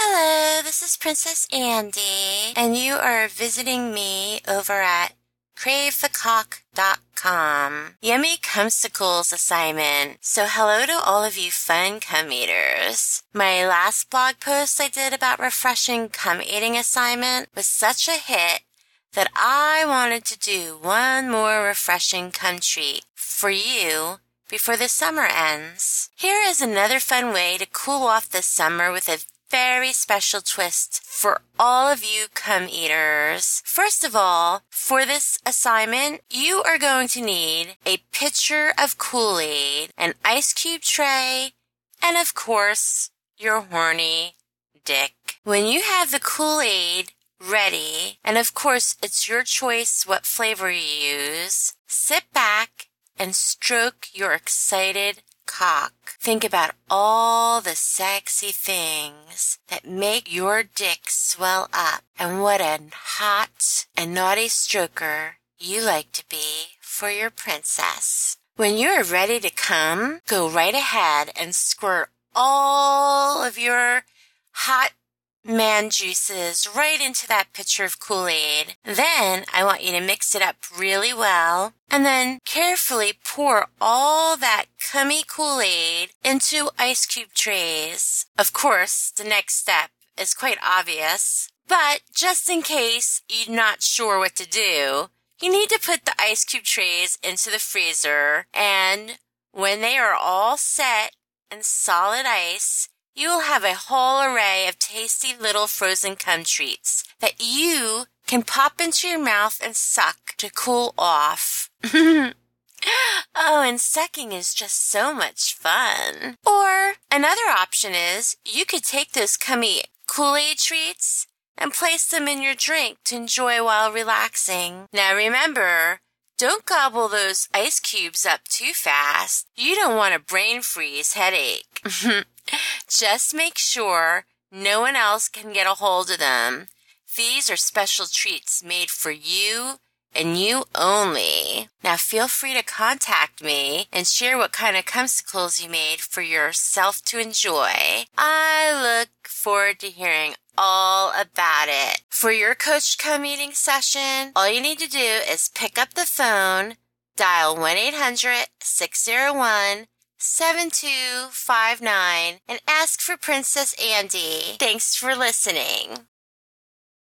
Hello, this is Princess Andy, and you are visiting me over at cravethecock.com. Yummy Cumsicles assignment. So hello to all of you fun cum eaters. My last blog post I did about refreshing cum eating assignment was such a hit that I wanted to do one more refreshing cum treat for you before the summer ends. Here is another fun way to cool off this summer with a very special twist for all of you cum eaters. First of all, for this assignment, you are going to need a pitcher of Kool-Aid, an ice cube tray, and of course, your horny dick. When you have the Kool-Aid ready, and of course, it's your choice what flavor you use, sit back and stroke your excited cock. Think about all the sexy things that make your dick swell up and what a hot and naughty stroker you like to be for your princess. When you're ready to come, go right ahead and squirt all of your hot man juices right into that pitcher of Kool-Aid. Then I want you to mix it up really well and then carefully pour all that cummy Kool-Aid into ice cube trays. Of course, the next step is quite obvious, but just in case you're not sure what to do, you need to put the ice cube trays into the freezer, and when they are all set in solid ice, you will have a whole array of tasty little frozen cum treats that you can pop into your mouth and suck to cool off. Oh, and sucking is just so much fun. Or another option is you could take those cummy Kool-Aid treats and place them in your drink to enjoy while relaxing. Now remember, don't gobble those ice cubes up too fast. You don't want a brain freeze headache. Just make sure no one else can get a hold of them. These are special treats made for you and you only. Now feel free to contact me and share what kind of cumsicles you made for yourself to enjoy. I look forward to hearing all about it. For your coached cum eating session, all you need to do is pick up the phone, dial 1-800-601-7259 and ask for Princess Andy. Thanks for listening.